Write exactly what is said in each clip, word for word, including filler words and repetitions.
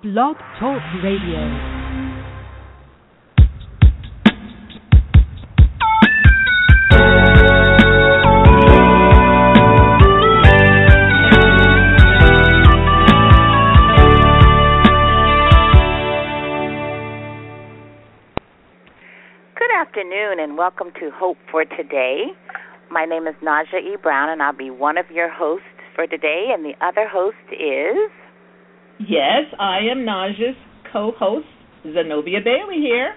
Blog Talk Radio. And welcome to Hope for Today. My name is Naja E. Brown, and I'll be one of your hosts for today, and the other host is... Yes, I am Naja's co-host, Zenobia Bailey here.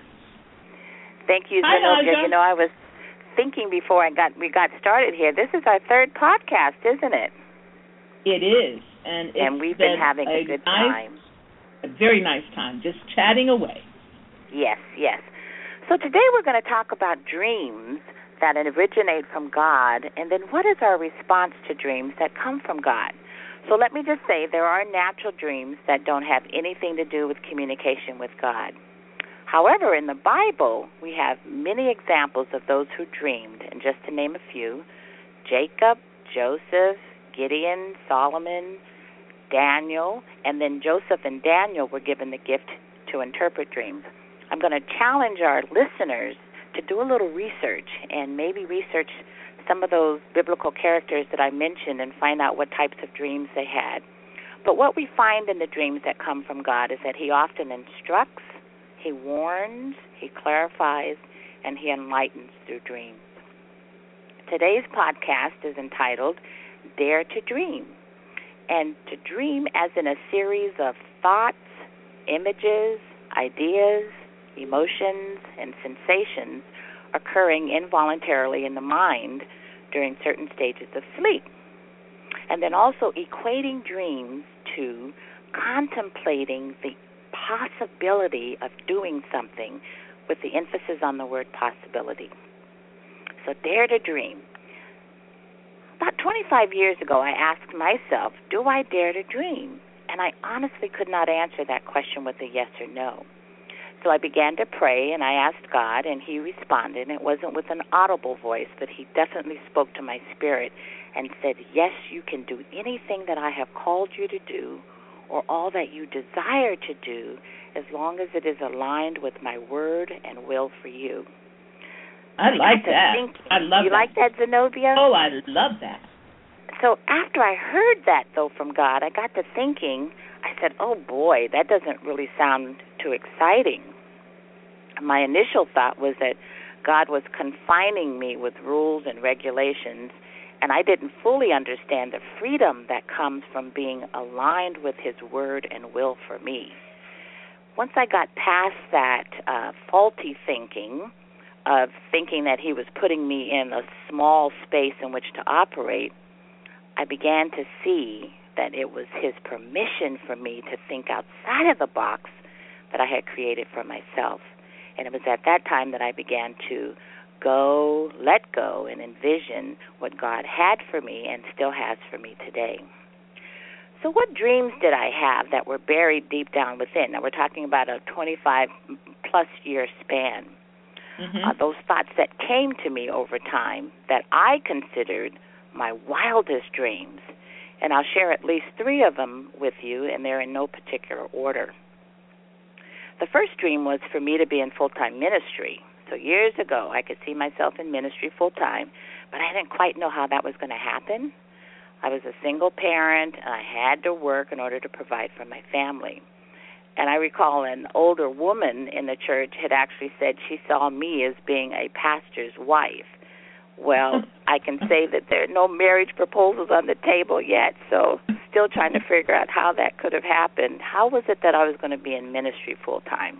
Thank you, Hi, Zenobia. Naja. You know, I was thinking before I got we got started here, this is our third podcast, isn't it? It is, and it's and we've been, been having a, a good nice, time. A very nice time, just chatting away. Yes, yes. So today we're going to talk about dreams that originate from God, and then what is our response to dreams that come from God. So let me just say there are natural dreams that don't have anything to do with communication with God. However, in the Bible, we have many examples of those who dreamed, and just to name a few, Jacob, Joseph, Gideon, Solomon, Daniel, and then Joseph and Daniel were given the gift to interpret dreams. I'm going to challenge our listeners to do a little research and maybe research some of those biblical characters that I mentioned and find out what types of dreams they had. But what we find in the dreams that come from God is that He often instructs, He warns, He clarifies, and He enlightens through dreams. Today's podcast is entitled Dare to Dream, and to dream as in a series of thoughts, images, ideas, emotions, and sensations occurring involuntarily in the mind during certain stages of sleep. And then also equating dreams to contemplating the possibility of doing something with the emphasis on the word possibility. So dare to dream. About twenty-five years ago, I asked myself, do I dare to dream? And I honestly could not answer that question with a yes or no. So I began to pray, and I asked God, and He responded. It wasn't with an audible voice, but He definitely spoke to my spirit and said, yes, you can do anything that I have called you to do or all that you desire to do as long as it is aligned with my word and will for you. I like I that. Think, I love you that. You like that, Zenobia? Oh, I love that. So after I heard that, though, from God, I got to thinking, I said, oh, boy, that doesn't really sound too exciting. My initial thought was that God was confining me with rules and regulations, and I didn't fully understand the freedom that comes from being aligned with His word and will for me. Once I got past that uh, faulty thinking of thinking that He was putting me in a small space in which to operate, I began to see that it was His permission for me to think outside of the box that I had created for myself. And it was at that time that I began to go, let go, and envision what God had for me and still has for me today. So what dreams did I have that were buried deep down within? Now, we're talking about a twenty-five-plus year span. Mm-hmm. Uh, those thoughts that came to me over time that I considered my wildest dreams. And I'll share at least three of them with you, and they're in no particular order. The first dream was for me to be in full-time ministry. So years ago, I could see myself in ministry full-time, but I didn't quite know how that was going to happen. I was a single parent, and I had to work in order to provide for my family. And I recall an older woman in the church had actually said she saw me as being a pastor's wife. Well, I can say that there are no marriage proposals on the table yet, so still trying to figure out how that could have happened. How was it that I was going to be in ministry full-time?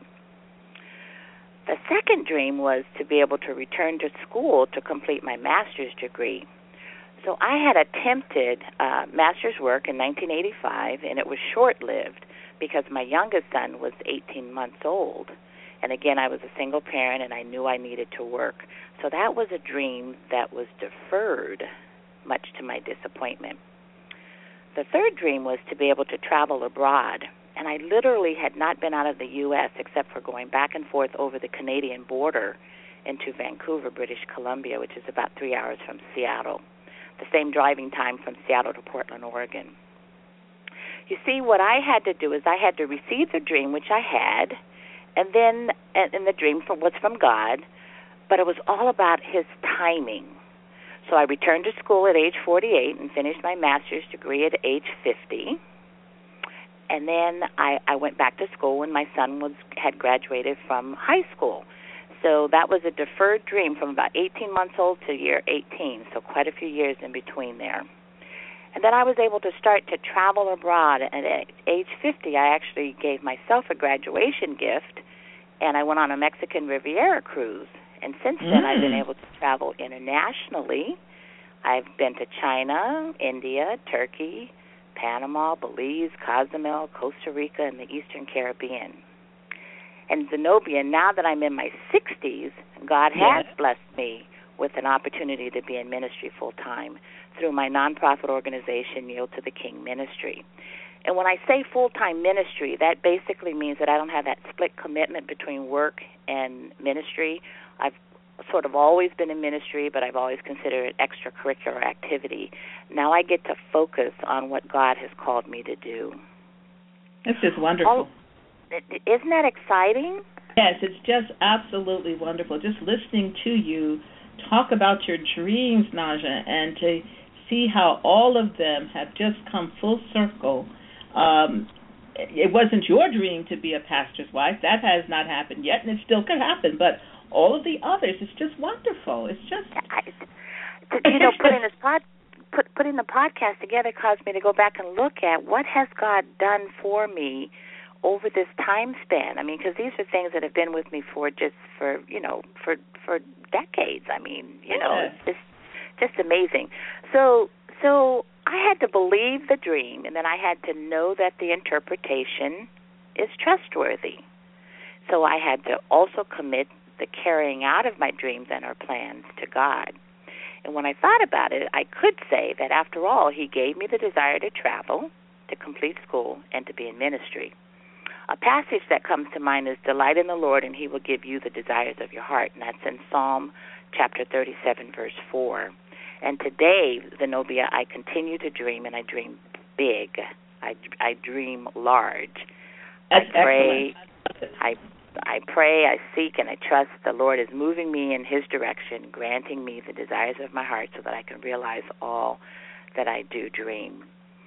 The second dream was to be able to return to school to complete my master's degree. So I had attempted uh, master's work in nineteen eighty-five, and it was short-lived because my youngest son was eighteen months old. And again, I was a single parent, and I knew I needed to work. So that was a dream that was deferred, much to my disappointment. The third dream was to be able to travel abroad. And I literally had not been out of the U S except for going back and forth over the Canadian border into Vancouver, British Columbia, which is about three hours from Seattle, the same driving time from Seattle to Portland, Oregon. You see, what I had to do is I had to receive the dream, which I had, and then, and the dream from, was from God, but it was all about his timing. So I returned to school at age forty-eight and finished my master's degree at age fifty. And then I, I went back to school when my son was had graduated from high school. So that was a deferred dream from about eighteen months old to year eighteen, so quite a few years in between there. And then I was able to start to travel abroad. And at age fifty, I actually gave myself a graduation gift, and I went on a Mexican Riviera cruise. And since then, mm. I've been able to travel internationally. I've been to China, India, Turkey, Panama, Belize, Cozumel, Costa Rica, and the Eastern Caribbean. And Zenobia, now that I'm in my sixties, God has yes. blessed me with an opportunity to be in ministry full-time through my nonprofit organization, Yield to the King Ministry. And when I say full-time ministry, that basically means that I don't have that split commitment between work and ministry. I've sort of always been in ministry, but I've always considered it extracurricular activity. Now I get to focus on what God has called me to do. This is wonderful. Oh, isn't that exciting? Yes, it's just absolutely wonderful. Just listening to you talk about your dreams, Naja, and to see how all of them have just come full circle. Um, it wasn't your dream to be a pastor's wife. That has not happened yet, and it still could happen. But all of the others, it's just wonderful. It's just... I, you know, putting this pod, put, putting the podcast together caused me to go back and look at what has God done for me over this time span. I mean, because these are things that have been with me for just for, you know, for for decades. I mean, you know, yeah. it's just, just amazing. So, so I had to believe the dream, and then I had to know that the interpretation is trustworthy. So I had to also commit the carrying out of my dreams and our plans to God. And when I thought about it, I could say that after all, he gave me the desire to travel, to complete school, and to be in ministry. A passage that comes to mind is, delight in the Lord, and he will give you the desires of your heart. And that's in Psalm chapter thirty-seven, verse four. And today, Zenobia, I continue to dream, and I dream big. I, I dream large. That's I pray, excellent. I I pray, I seek, and I trust the Lord is moving me in his direction, granting me the desires of my heart so that I can realize all that I do dream.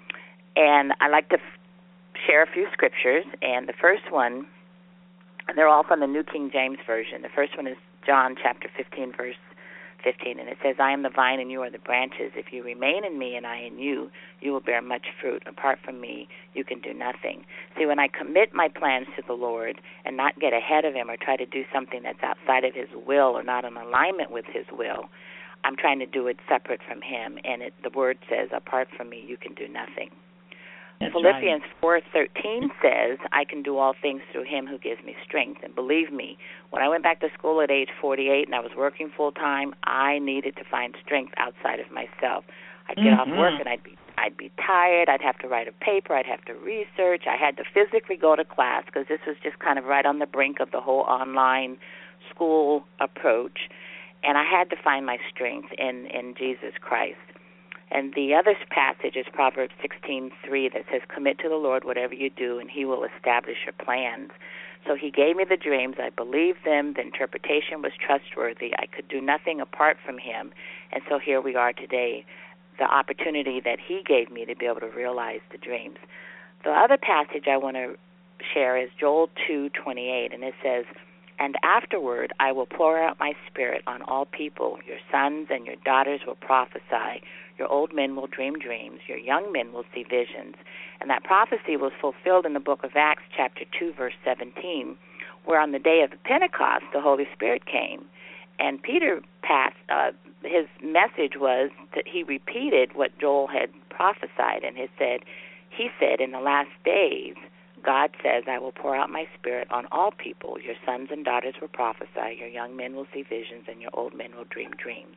And I like to f- share a few scriptures, and the first one, they're all from the New King James Version. The first one is John chapter fifteen, verse fifteen, and it says, I am the vine and you are the branches. If you remain in me and I in you, you will bear much fruit. Apart from me, you can do nothing. See, when I commit my plans to the Lord and not get ahead of him or try to do something that's outside of his will or not in alignment with his will, I'm trying to do it separate from him, and it, the word says, apart from me, you can do nothing. That's Philippians right. four thirteen says, I can do all things through him who gives me strength. And believe me, when I went back to school at age forty-eight and I was working full-time, I needed to find strength outside of myself. I'd get mm-hmm. off work and I'd be I'd be tired. I'd have to write a paper. I'd have to research. I had to physically go to class because this was just kind of right on the brink of the whole online school approach. And I had to find my strength in, in Jesus Christ. And the other passage is Proverbs sixteen three that says, commit to the Lord whatever you do, and he will establish your plans. So he gave me the dreams. I believed them. The interpretation was trustworthy. I could do nothing apart from him. And so here we are today, the opportunity that he gave me to be able to realize the dreams. The other passage I want to share is Joel two twenty-eight, and it says, and afterward I will pour out my spirit on all people. Your sons and your daughters will prophesy. Your old men will dream dreams. Your young men will see visions. And that prophecy was fulfilled in the book of Acts, chapter two, verse seventeen, where on the day of Pentecost, the Holy Spirit came. And Peter passed, uh, his message was that he repeated what Joel had prophesied. And he said, he said, in the last days, God says, I will pour out my spirit on all people. Your sons and daughters will prophesy. Your young men will see visions, and your old men will dream dreams.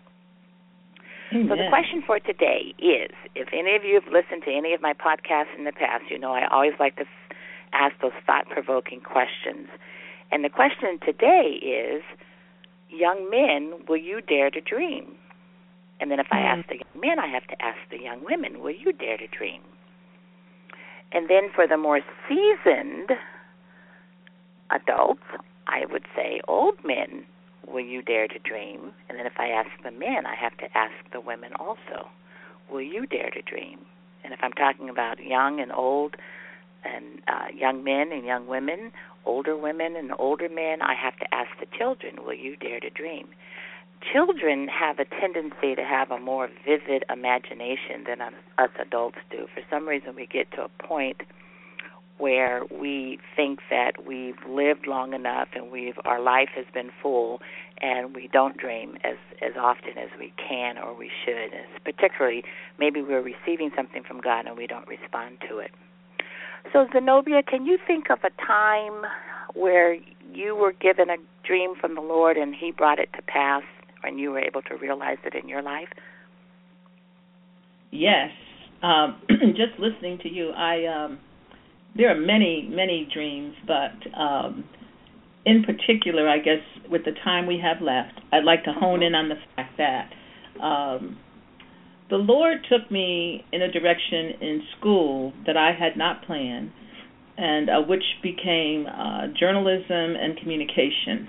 Amen. So the question for today is, if any of you have listened to any of my podcasts in the past, you know I always like to f- ask those thought-provoking questions. And the question today is, young men, will you dare to dream? And then if I mm. ask the young men, I have to ask the young women, will you dare to dream? And then for the more seasoned adults, I would say, old men, will you dare to dream? And then if I ask the men, I have to ask the women also, will you dare to dream? And if I'm talking about young and old and uh, young men and young women, older women and older men, I have to ask the children, will you dare to dream? Children have a tendency to have a more vivid imagination than us adults do. For some reason, we get to a point where we think that we've lived long enough and we've our life has been full, and we don't dream as, as often as we can or we should. And particularly, maybe we're receiving something from God and we don't respond to it. So, Zenobia, can you think of a time where you were given a dream from the Lord and He brought it to pass, and you were able to realize it in your life? Yes. Um, just listening to you, I um, there are many, many dreams, but um, in particular, I guess, with the time we have left, I'd like to hone in on the fact that um, the Lord took me in a direction in school that I had not planned, and uh, which became uh, journalism and communication.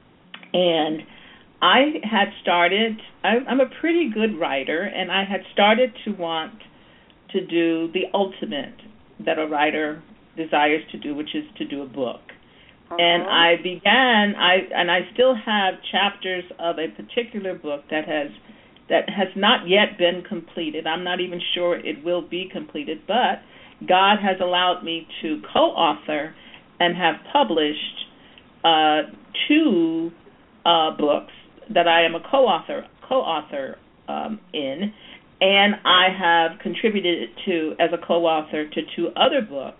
And I had started, I, I'm a pretty good writer, and I had started to want to do the ultimate that a writer desires to do, which is to do a book. Uh-huh. And I began, I and I still have chapters of a particular book that has that has not yet been completed. I'm not even sure it will be completed, but God has allowed me to co-author and have published uh, two uh, books that I am a co-author co-author um, in, and I have contributed to as a co-author to two other books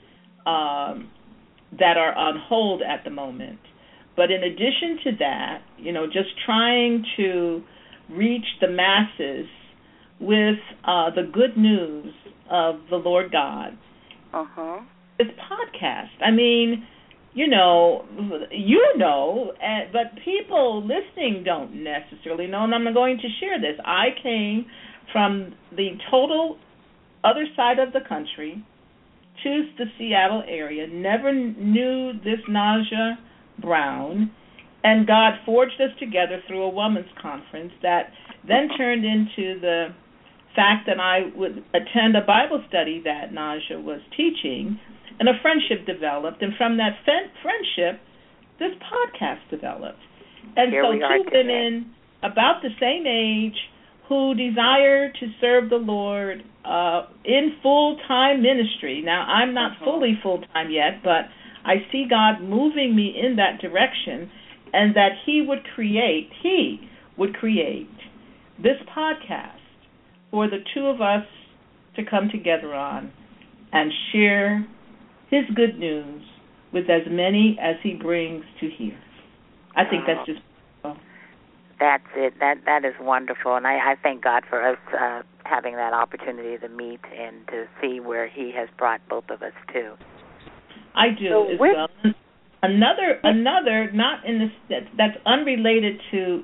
um, that are on hold at the moment. But in addition to that, you know, just trying to reach the masses with uh, the good news of the Lord God. Uh-huh. This podcast, I mean, you know, you know, uh, but people listening don't necessarily know, and I'm going to share this. I came from the total other side of the country to the Seattle area, never knew this Naja Brown, and God forged us together through a women's conference that then turned into the fact that I would attend a Bible study that Naja was teaching, and a friendship developed, and from that friendship, this podcast developed. And Here so we are two today. women about the same age who desire to serve the Lord uh, in full-time ministry. Now, I'm not uh-huh. fully full-time yet, but I see God moving me in that direction, and that He would create, He would create this podcast for the two of us to come together on and share His good news with as many as He brings to hear. I think that's just wonderful. That's it. That that is wonderful, and I, I thank God for us uh, having that opportunity to meet and to see where He has brought both of us to. I do so as with, well. Another, another, not in this, that, that's unrelated to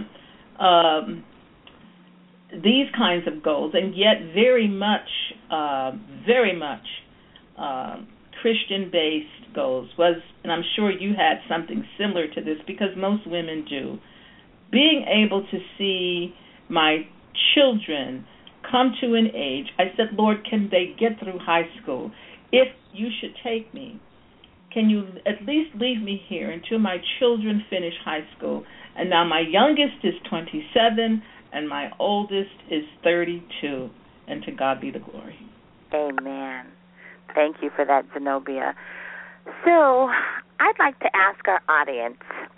um, these kinds of goals, and yet very much, uh, very much uh, Christian-based goals was, and I'm sure you had something similar to this because most women do, being able to see my children come to an age. I said, Lord, can they get through high school? If you should take me, can you at least leave me here until my children finish high school? And now my youngest is twenty-seven, and my oldest is thirty-two. And to God be the glory. Amen. Thank you for that, Zenobia. So I'd like to ask our audience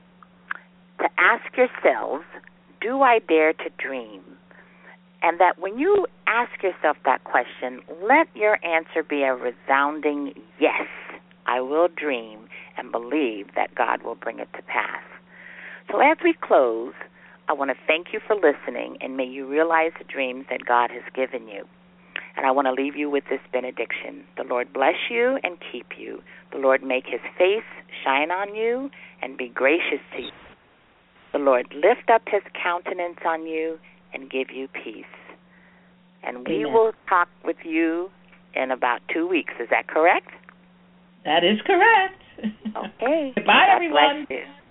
to ask yourselves, do I dare to dream? And that when you ask yourself that question, let your answer be a resounding yes. I will dream and believe that God will bring it to pass. So as we close, I want to thank you for listening, and may you realize the dreams that God has given you. And I want to leave you with this benediction. The Lord bless you and keep you. The Lord make His face shine on you and be gracious to you. The Lord lift up His countenance on you and give you peace. And we Amen. will talk with you in about two weeks. Is that correct? That is correct. Okay. Goodbye, God everyone. bless you.